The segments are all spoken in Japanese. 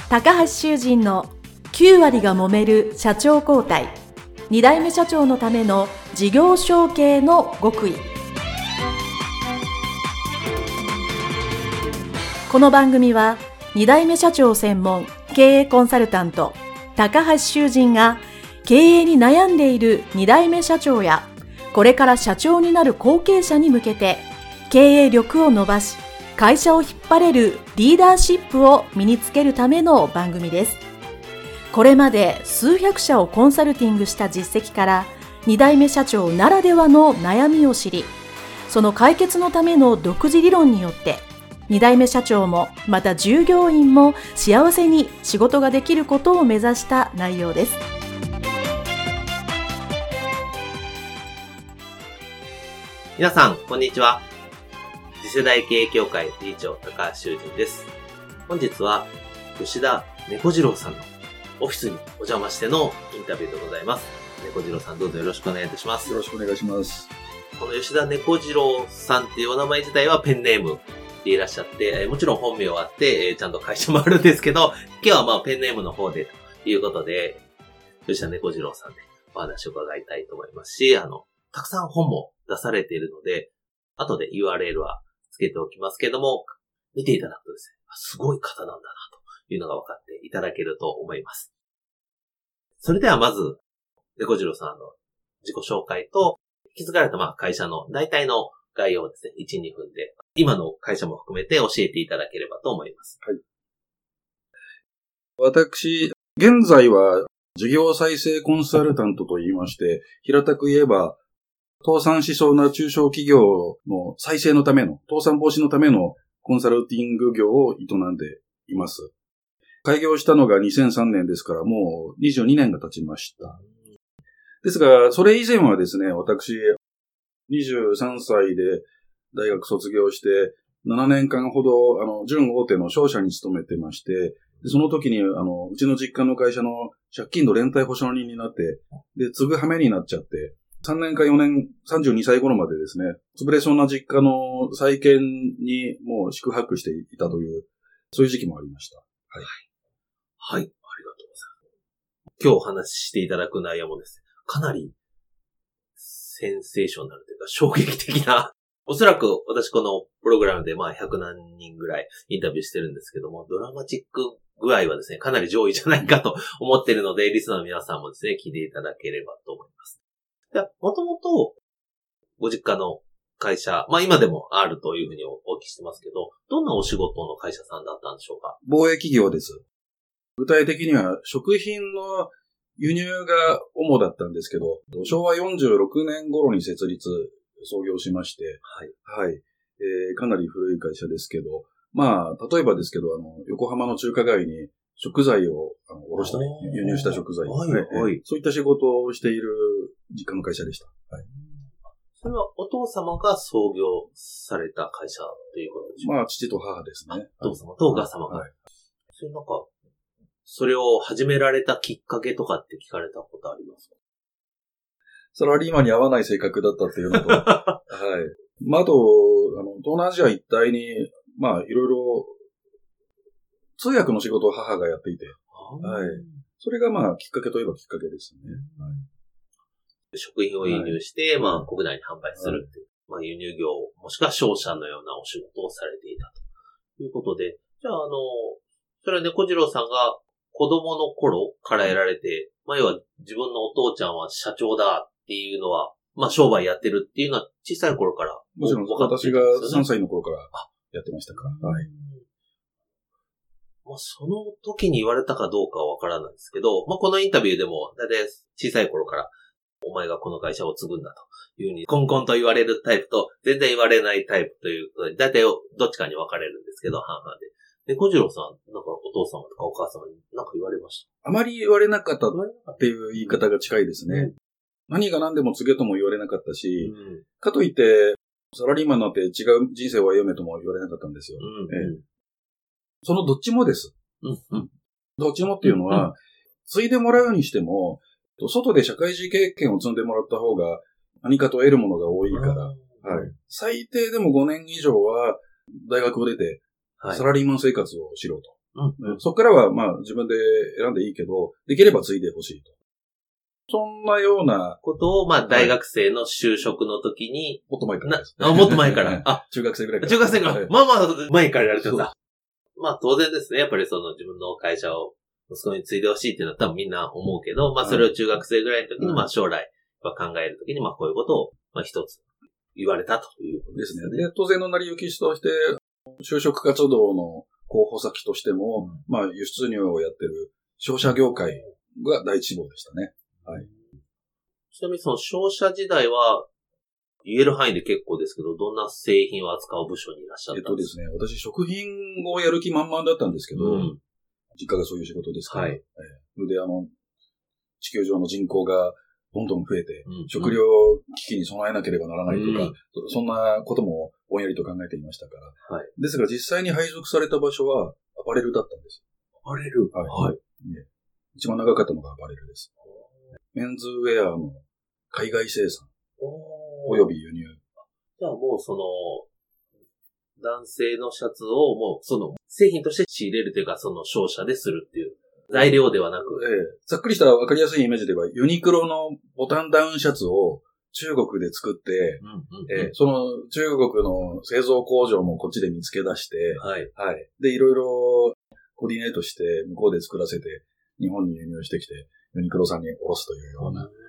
高橋修人の9割が揉める社長交代、2代目社長のための事業承継の極意。この番組は2代目社長専門経営コンサルタント高橋修人が経営に悩んでいる2代目社長やこれから社長になる後継者に向けて経営力を伸ばし会社を引っ張れるリーダーシップを身につけるための番組です。これまで数百社をコンサルティングした実績から2代目社長ならではの悩みを知り、その解決のための独自理論によって2代目社長もまた従業員も幸せに仕事ができることを目指した内容です。 皆さんこんにちは。次世代経営協会理事長高橋修人です。本日は吉田猫次郎さんのオフィスにお邪魔してのインタビューでございます。猫次郎さんどうぞよろしくお願いいたします。 よろしくお願いします。 この吉田猫次郎さんっていうお名前自体はペンネームでいらっしゃって、もちろん本名あって、ちゃんと会社もあるんですけど、今日はペンネームの方でということで、吉田猫次郎さんでお話を伺いたいと思いますし、たくさん本も出されているので、後で URL はつけておきますけども、見ていただくとですね、すごい方なんだなというのが分かっていただけると思います。それではまず、猫次郎さんの自己紹介と、引き継がれた会社の大体の概要をですね、1、2分で、今の会社も含めて教えていただければと思います。 はい。私、現在は事業再生コンサルタントと言いまして、平たく言えば、倒産しそうな中小企業の再生のための、倒産防止のためのコンサルティング業を営んでいます。開業したのが2003年ですから、もう22年が経ちました。ですが、それ以前はですね、私、23歳で大学卒業して、7年間ほど、準大手の商社に勤めてまして、でその時に、うちの実家の会社の借金の連帯保証人になって、で、継ぐ羽目になっちゃって、3年か4年、32歳頃までですね、潰れそうな実家の再建にもう宿泊していたという、そういう時期もありました。はい。 はい、ありがとうございます。今日お話ししていただく内容もですね、かなりセンセーショナルというか衝撃的な、おそらく私このプログラムで100何人ぐらいインタビューしてるんですけども、ドラマチック具合はですね、かなり上位じゃないかと思っているので、リスナーの皆さんもですね、聞いていただければと思います。もともと、ご実家の会社、今でもあるというふうにお聞きしてますけど、どんなお仕事の会社さんだったんでしょうか？ 貿易業です。具体的には食品の輸入が主だったんですけど、昭和46年頃に創業しまして、はい。はい。かなり古い会社ですけど、例えばですけど、横浜の中華街に食材を卸したり、輸入した食材、はいはい、そういった仕事をしている実家の会社でした。はい。 それはお父様が創業された会社ということでしょうか？ 父と母ですね。 お父様とお母様が。はい。それを始められたきっかけとかって聞かれたことありますか？ サラリーマンに合わない性格だったっていうのと、はい。あと、東南アジア一帯に、いろいろ、通訳の仕事を母がやっていて、はい。それがきっかけといえばきっかけですね。はい、 食品を輸入して、国内に販売するっていう、輸入業、もしくは商社のようなお仕事をされていたということで、じゃあ、それは猫次郎さんが子供の頃からやられて、要は自分のお父ちゃんは社長だっていうのは、商売やってるっていうのは小さい頃から、 もちろん私が3歳の頃からやってましたから。はい。 その時に言われたかどうかはわからないんですけど、このインタビューでも、だいたい小さい頃から、お前がこの会社を継ぐんだというふうに、コンコンと言われるタイプと、全然言われないタイプということで、だいたいどっちかに分かれるんですけど、半々で。猫次郎さん、お父様とかお母様に言われました？ あまり言われなかったっていう言い方が近いですね。何が何でも告げとも言われなかったし、かといって、サラリーマンになって違う人生を歩めとも言われなかったんですよ。そのどっちもです。どっちもっていうのは、継いでもらうにしても、外で社会人経験を積んでもらった方が何かと得るものが多いから、はい。最低でも5年以上は大学を出て、サラリーマン生活をしろと。 そこからはまあ自分で選んでいいけど、できれば継いでほしいと。そんなようなことを、まあ大学生の就職の時に、 もっと前からです、 もっと前から。 中学生ぐらいから。 中学生から。まあまあ前からやられてた。まあ当然ですね。やっぱりその自分の会社を息子に継いでほしいっていうのは多分みんな思うけど、まあそれを中学生ぐらいの時に、まあ将来考える時に、まあこういうことを、まあ一つ言われたということですね。 で、当然の成り行きとして、就職活動の候補先としても、まあ輸出入をやってる商社業界が第一志望でしたね。はい。 ちなみにその商社時代は、言える範囲で結構ですけど、どんな製品を扱う部署にいらっしゃったんですか？ ですね、私食品をやる気満々だったんですけど、実家がそういう仕事ですから、はい。それで地球上の人口がどんどん増えて、食料危機に備えなければならないとか、そんなこともぼんやりと考えていましたから。はい。ですが実際に配属された場所はアパレルだったんです。 アパレル？ はい。一番長かったのがアパレルです。メンズウェアの海外生産および輸入。 じゃあもうその男性のシャツをもうその製品として仕入れるというかその商社でするっていう材料ではなく、 ざっくりしたわかりやすいイメージではユニクロのボタンダウンシャツを中国で作って、その中国の製造工場もこっちで見つけ出して、はい。はい。で、いろいろコーディネートして向こうで作らせて日本に輸入してきてユニクロさんに卸すというような、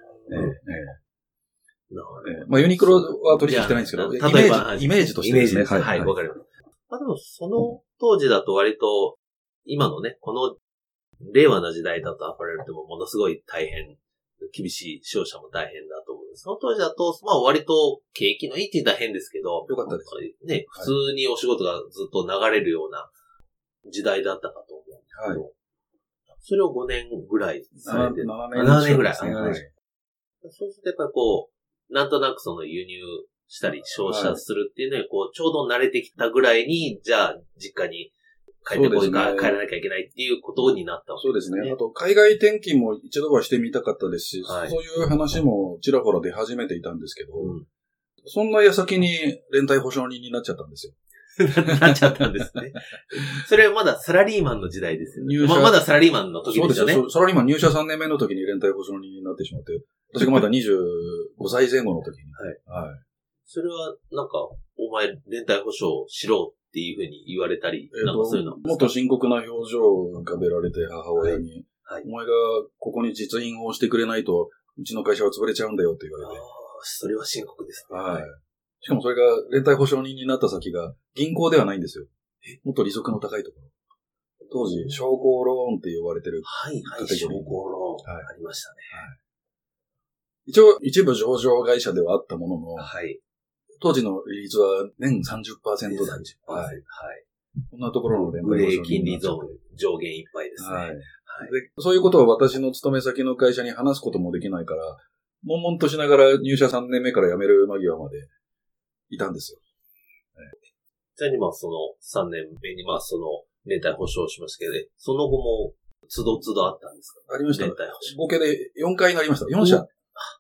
まあユニクロは取引してないんですけど、例えばイメージとしてですね。 はい、わかります。まあでもその当時だと割と今のね、この令和の時代だとアパレルってものすごい大変、厳しい商社も大変だと思うんです。その当時だと、まあ割と景気のいいって言ったら変ですけど、 よかったです。 ね、普通にお仕事がずっと流れるような時代だったかと思うんですけど、はい、それを5年ぐらいされて、7年ぐらい。はい、そうするとやっぱりこう、なんとなくその輸入したり商社するっていうのに、こう、ちょうど慣れてきたぐらいに、じゃあ実家に帰ってこいか、帰らなきゃいけないっていうことになったわけですね。 そうですね。あと、海外転勤も一度はしてみたかったですし、はい、そういう話もちらほら出始めていたんですけど、そんな矢先に連帯保証人になっちゃったんですよ。 なっちゃったんですね。それはまだサラリーマンの時代ですよね。まだサラリーマンの時ですよね。 そうです。サラリーマン入社3年目の時に連帯保証人になってしまって、私がまだ25歳前後の時に。はい。はい。 それは、なんか、お前連帯保証しろっていうふうに言われたり、なんかそういうの。 もっと深刻な表情を浮かべられて母親に、はい、お前がここに実印をしてくれないと、うちの会社は潰れちゃうんだよって言われて。 それは深刻ですね。 はい。しかもそれが連帯保証人になった先が銀行ではないんですよ。もっと利息の高いところ。当時、商工ローンって呼ばれてる。 はいはい、商工ローン。はい、ありましたね。はい、 一応、一部上場会社ではあったものの、 はい。 当時の利率は年 30% 台。 30%。はい。はい。 こんなところの連帯保証人。金利ゾーン上限いっぱいですね。はい。はい、で。 そういうことを私の勤め先の会社に話すこともできないから、悶々としながら入社3年目から辞める間際までいたんですよ。 じゃあ今その3年目にその連帯保証しましたけど、その後も都度都度あったんですか？ ありました。 連帯保証。 合計で4回になりました。4社。4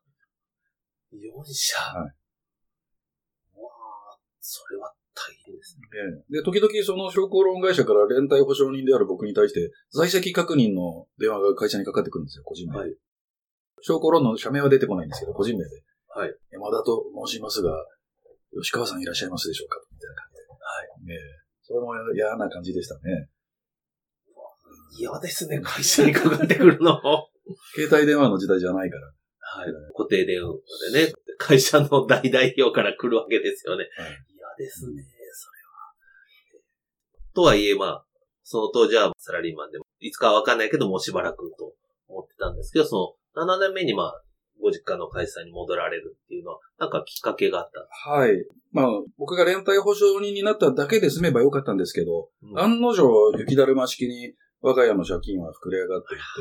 社。はい。それは大変ですね。で、時々その商工ローン会社から連帯保証人である僕に対して在籍確認の電話が会社にかかってくるんですよ、個人名で。はい。商工ローンの社名は出てこないんですけど、個人名で。はい。山田と申しますが、吉川さんいらっしゃいますでしょうかみたいな感じで。はい。それも嫌な感じでしたね。 嫌ですね、会社にかかってくるの。 携帯電話の時代じゃないから。 はい。固定電話でね、会社の大代表から来るわけですよね。はい。嫌ですね、それは。とはいえ、その当時はサラリーマンでも、いつかはわかんないけど、もうしばらくと思ってたんですけど、その7年目にご実家の会社に戻られるっていうのは、なんかきっかけがあったんですか？ はい。僕が連帯保証人になっただけで済めばよかったんですけど、案の定、雪だるま式に我が家の借金は膨れ上がっていって、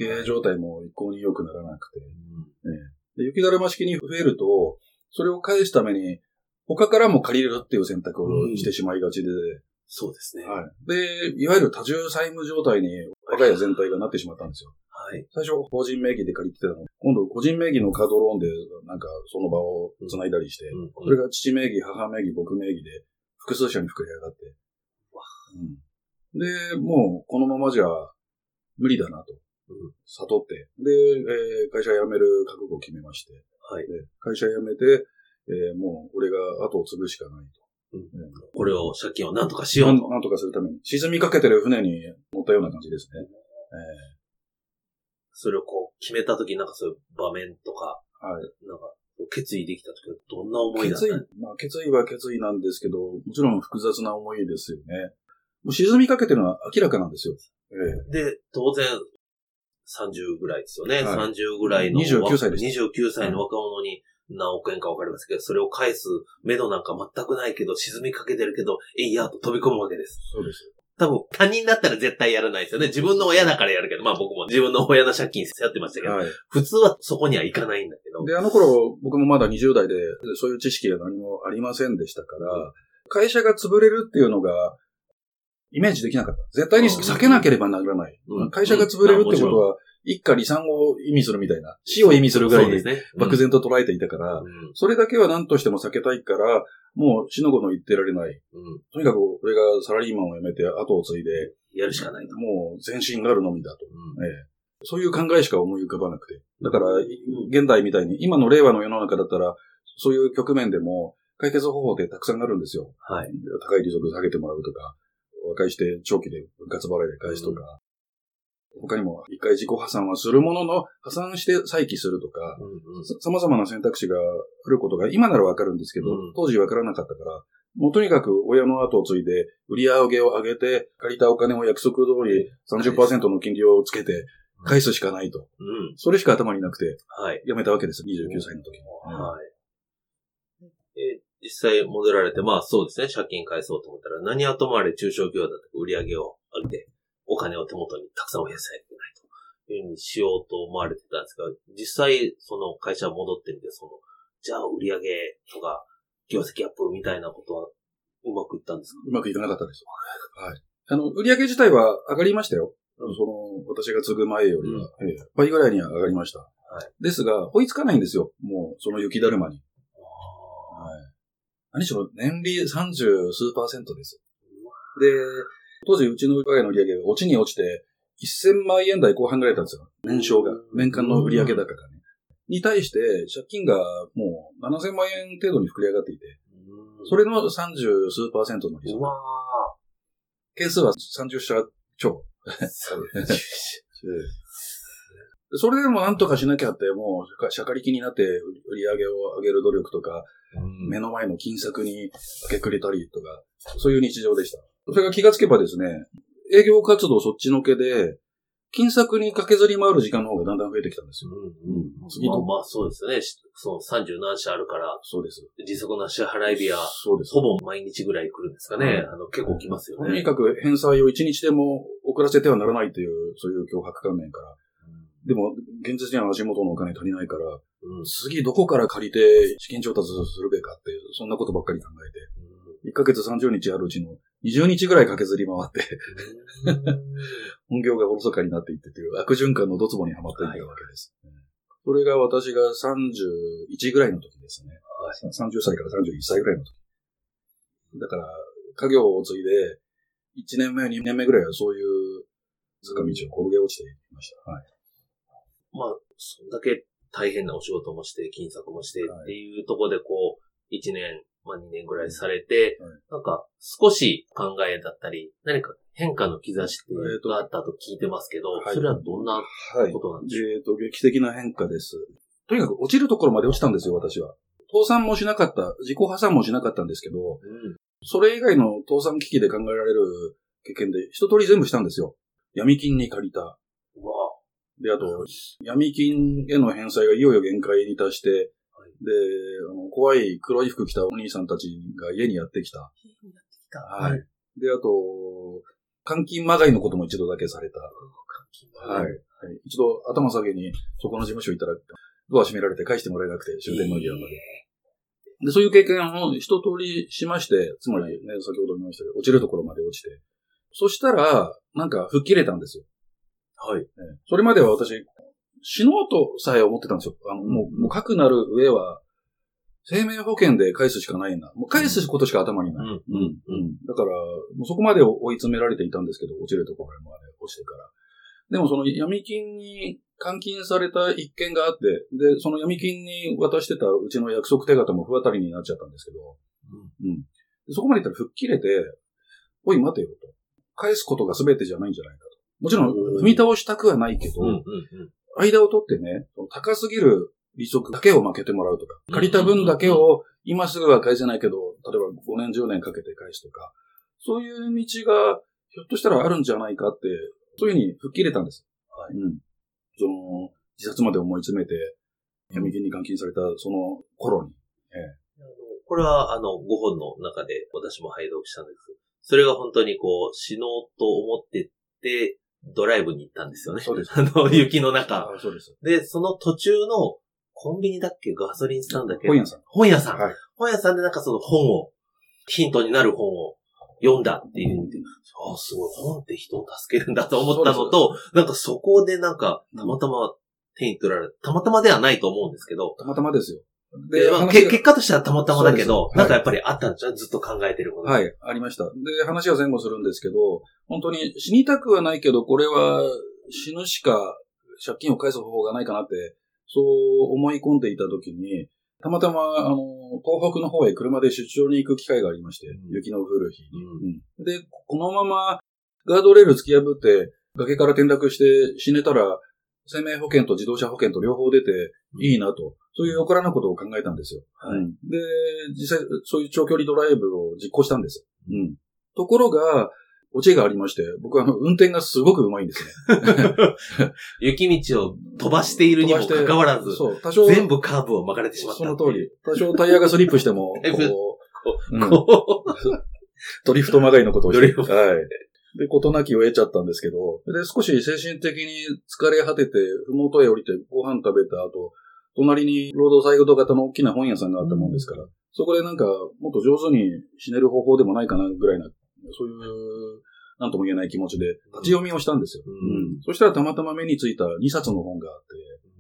経営状態も一向に良くならなくて、で雪だるま式に増えると、それを返すために、他からも借りるっていう選択をしてしまいがちで、 そうですね。 はい。で、いわゆる多重債務状態に我が家全体がなってしまったんですよ。はい。最初、法人名義で借りてたの。今度、個人名義のカードローンで、なんか、その場を繋いだりして、それが父名義、母名義、僕名義で、複数社に膨れ上がって。 で、もうこのままじゃ無理だなと、悟って、で、会社辞める覚悟を決めまして、 はい。 で会社辞めて、もう俺が後を継ぐしかないと。 これを、借金をなんとかしようと。 なんとかするために、沈みかけてる船に乗ったような感じですね。 それをこう、決めたときなんかそういう場面とか、 はい。 なんか、決意できたときはどんな思いだったの？ 決意は決意なんですけど、もちろん複雑な思いですよね。もう沈みかけてるのは明らかなんですよ。 で、当然、30ぐらいですよね。 はい、 30ぐらいの。 29歳です。 29歳の若者に何億円か分かりますけど、それを返す目処なんか全くないけど、沈みかけてるけど、えいやと飛び込むわけです。 そうです。 多分、他人だったら絶対やらないですよね。自分の親だからやるけど、まあ僕も自分の親の借金背負ってましたけど、はい、普通はそこには行かないんだけど。 で、あの頃、僕もまだ20代で、そういう知識が何もありませんでしたから、会社が潰れるっていうのが、イメージできなかった。絶対に避けなければならない。会社が潰れるってことは、一家離散を意味するみたいな、死を意味するぐらいに漠然と捉えていたから、それだけは何としても避けたいから、もう死の子の言ってられない。とにかく俺がサラリーマンを辞めて後を継いで、 やるしかないと。 もう全身があるのみだと、そういう考えしか思い浮かばなくて。だから、現代みたいに、今の令和の世の中だったら、そういう局面でも解決方法ってたくさんあるんですよ。はい。高い利息下げてもらうとか、和解して長期で分割払いで返すとか、他にも一回自己破産はするものの破産して再起するとか、様々な選択肢があることが今ならわかるんですけど、当時わからなかったから、もうとにかく親の後を継いで売り上げを上げて借りたお金を約束通り 30% の金利をつけて返すしかないと。それしか頭になくて、辞めたわけです、29歳の時に。 実際戻られて、まあそうですね、借金返そうと思ったら何はともあれ中小企業だと売り上げを上げて、お金を手元にたくさん増やさないといけないというふうにしようと思われてたんですが、実際その会社戻ってみて、じゃあ売り上げとか業績アップみたいなことはうまくいったんですか？ うまくいかなかったです。はい。売り上げ自体は上がりましたよ。私が継ぐ前よりは、倍ぐらいには上がりました。はい。ですが、追いつかないんですよ。もう、その雪だるまに。何しろ年利30数%です。で、当時うちの我が家の売り上げが落ちに落ちて1000万円台後半ぐらいだったんですよ。年商が。年間の売り上げ高がね。に対して借金がもう7000万円程度に膨れ上がっていて、それの30数%の利息。件数は30社超。それでもなんとかしなきゃって、もう、しゃかりきになって売り上げを上げる努力とか、目の前の金策に明け暮れたりとか、そういう日常でした。それが気がつけばですね、営業活動そっちのけで、金策に駆けずり回る時間の方がだんだん増えてきたんですよ。 まあそうですね。その30何社あるから、 そうです。 利息の支払い日は、ほぼ毎日ぐらい来るんですかね。結構来ますよね。 とにかく返済を1日でも遅らせてはならないという、そういう脅迫観念から。でも、現実には足元のお金足りないから、次どこから借りて資金調達するべかって、そんなことばっかり考えて、1ヶ月30日あるうちの20日ぐらい駆けずり回って、本業がおろそかになっていってという悪循環のドツボにはまっていったわけです。それが私が31ぐらいの時ですね。30歳から31歳ぐらいの時。だから、家業を継いで、1年目、2年目ぐらいはそういう坂道を転げ落ちていました。 まあ、そんだけ大変なお仕事もして、金策もしてっていうところで1年、2年ぐらいされて、なんか少し考えだったり、何か変化の兆しがあったと聞いてますけど、それはどんなことなんでしょう？ 劇的な変化です。とにかく落ちるところまで落ちたんですよ、私は。倒産もしなかった、自己破産もしなかったんですけど、それ以外の倒産危機で考えられる経験で一通り全部したんですよ。闇金に借りた。で、あと、闇金への返済がいよいよ限界に達して、で、怖い黒い服着たお兄さんたちが家にやってきた。はい。で、あと、監禁まがいのことも一度だけされた。はい。一度頭下げにそこの事務所行ったら、ドア閉められて返してもらえなくて、終電間際まで。で、そういう経験を一通りしまして、つまりね、先ほど言いましたけど、落ちるところまで落ちて。そしたら、なんか吹っ切れたんですよ。はい。それまでは私、死のうとさえ思ってたんですよ。もうかくなる上は、 生命保険で返すしかないな。もう返すことしか頭にない。だから、もうそこまで追い詰められていたんですけど、落ちるところまで落ちてから。でもその闇金に監禁された一件があって、で、その闇金に渡してたうちの約束手形も不当たりになっちゃったんですけど、そこまで言ったら吹っ切れて、おい待てよと。返すことが全てじゃないんじゃないかと。もちろん踏み倒したくはないけど、間を取ってね、高すぎる利息だけを負けてもらうとか、借りた分だけを今すぐは返せないけど、例えば5年10年かけて返すとか、そういう道がひょっとしたらあるんじゃないかって、そういうふうに吹っ切れたんです。その、自殺まで思い詰めて、闇金に監禁されたその頃に。 これは、ご本の中で私も拝読したんです。それが本当にこう、死のうと思ってて、ドライブに行ったんですよね。 そうです。 雪の中。 そうです。 で、その途中の、コンビニだっけガソリンスタンドだっけ本屋さん。 本屋さん。 はい。 本屋さんでなんかその本を、ヒントになる本を読んだっていうふうに見て、すごい、本って人を助けるんだと思ったのと、なんかそこでなんか、たまたま手に取られた。たまたまではないと思うんですけど。 たまたまですよ。 で、結果としてはたまたまだけど、なんかやっぱりあったんですよ、ずっと考えてること。 はい、ありました。で、話は前後するんですけど、本当に死にたくはないけど、これは死ぬしか借金を返す方法がないかなって、そう思い込んでいた時に、たまたま、東北の方へ車で出張に行く機会がありまして、雪の降る日に、で、このままガードレール突き破って崖から転落して死ねたら、生命保険と自動車保険と両方出ていいなと、そういうよからぬことを考えたんですよ。で、実際そういう長距離ドライブを実行したんです。ところが、オチがありまして、僕は運転がすごく上手いんですね。 雪道を飛ばしているにもかかわらず、 多少全部カーブを曲がれてしまった。 その通り。多少タイヤがスリップしても、ドリフトまがいのことをして、で、事なきを得ちゃったんですけど、で、少し精神的に疲れ果てて、ふもとへ降りてご飯食べた後、隣にロードサイド型の大きな本屋さんがあったもんですから、そこでなんか、もっと上手に死ねる方法でもないかなぐらいな、そういう、なんとも言えない気持ちで、立ち読みをしたんですよ。そしたらたまたま目についた2冊の本があって、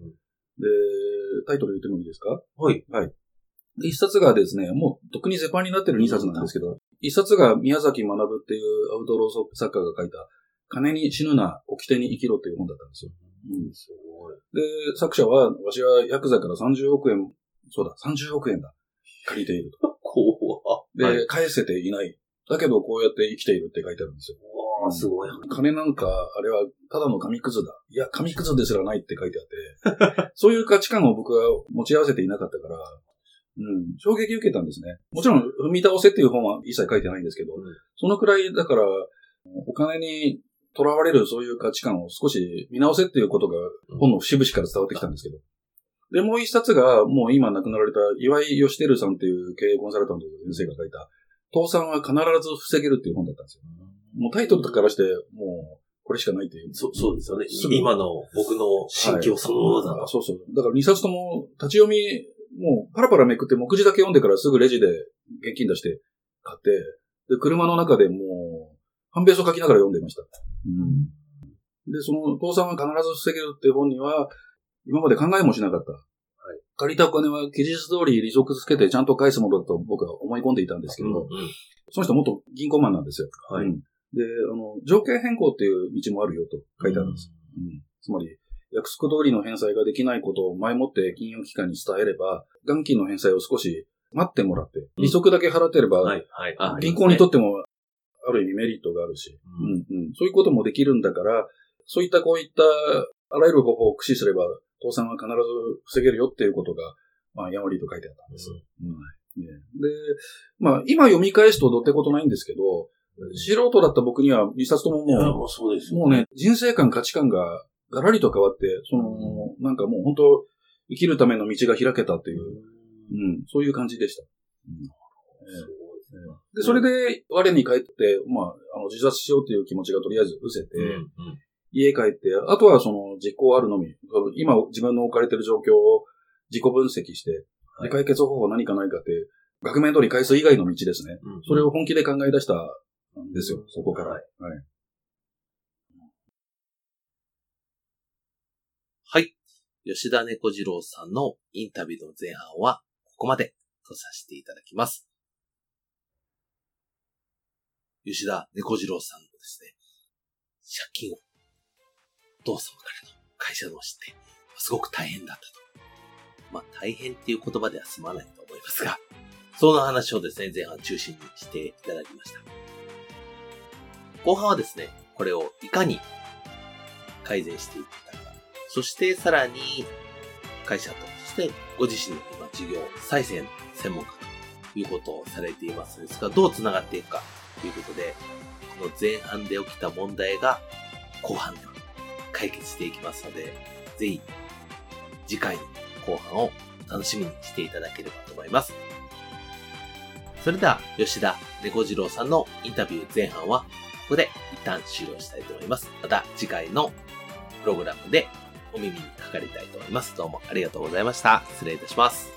で、タイトル言ってもいいですか？ はい。 はい。で、1冊がですね、もうとっくに絶版になってる2冊なんですけど、1冊が宮崎学っていうアウトロー作家が書いた、金に死ぬな、掟に生きろっていう本だったんですよ。 すごい。 で、作者は、わしはヤクザから30億円、そうだ、30億円だ、借りていると。で、返せていない。だけどこうやって生きているって書いてあるんですよ。 すごい。 金なんか、あれはただの紙くずだ。いや、紙くずですらないって書いてあって、そういう価値観を僕は持ち合わせていなかったから、衝撃受けたんですね。もちろん、踏み倒せっていう本は一切書いてないんですけど、そのくらい、だから、お金に囚われるそういう価値観を少し見直せっていうことが本の節々から伝わってきたんですけど。で、もう一冊が、もう今亡くなられた岩井義輝さんっていう経営コンサルタントの先生が書いた、倒産は必ず防げるっていう本だったんですよ。もうタイトルからして、もう、これしかないっていう。 そうですよね。今の僕の心境そのものだと。 そうそう。だから2冊とも立ち読み、もうパラパラめくって目次だけ読んでからすぐレジで現金出して買って、で、車の中でもう、半ベースを書きながら読んでいました。で、その、倒産は必ず防げるっていう本には、今まで考えもしなかった。借りたお金は期日通り利息つけてちゃんと返すものだと僕は思い込んでいたんですけど、その人は元銀行マンなんですよ。で、条件変更っていう道もあるよと書いてあるんです。つまり、約束通りの返済ができないことを前もって金融機関に伝えれば、元金の返済を少し待ってもらって、利息だけ払ってれば、銀行にとってもある意味メリットがあるし、そういうこともできるんだから、そういったこういったあらゆる方法を駆使すれば、倒産は必ず防げるよっていうことが、やんわりと書いてあったんです。で、今読み返すとどってことないんですけど、素人だった僕には2冊とももうね、人生観、価値観がガラリと変わって、なんかもう本当、生きるための道が開けたっていう、そういう感じでした。で、それで我に帰って、自殺しようという気持ちがとりあえず失せて、家帰って、あとは実行あるのみ、今自分の置かれている状況を自己分析して、解決方法何かないかって、額面通り返す以外の道ですね。それを本気で考え出したんですよ、そこから。 はい。吉田猫次郎さんのインタビューの前半はここまで。 とさせていただきます。吉田猫次郎さんのですね、借金をお父様からの会社の知って、すごく大変だったと。大変っていう言葉では済まないと思いますが、その話をですね、前半中心にしていただきました。後半はですね、これをいかに改善していったか、そしてさらに会社としてご自身の今事業再生の専門家ということをされていますですが、どう繋がっていくかということで、この前半で起きた問題が後半では解決していきますので、ぜひ次回の後半を楽しみにしていただければと思います。それでは吉田猫次郎さんのインタビュー前半はここで一旦終了したいと思います。また次回のプログラムでお耳にかかりたいと思います。どうもありがとうございました。失礼いたします。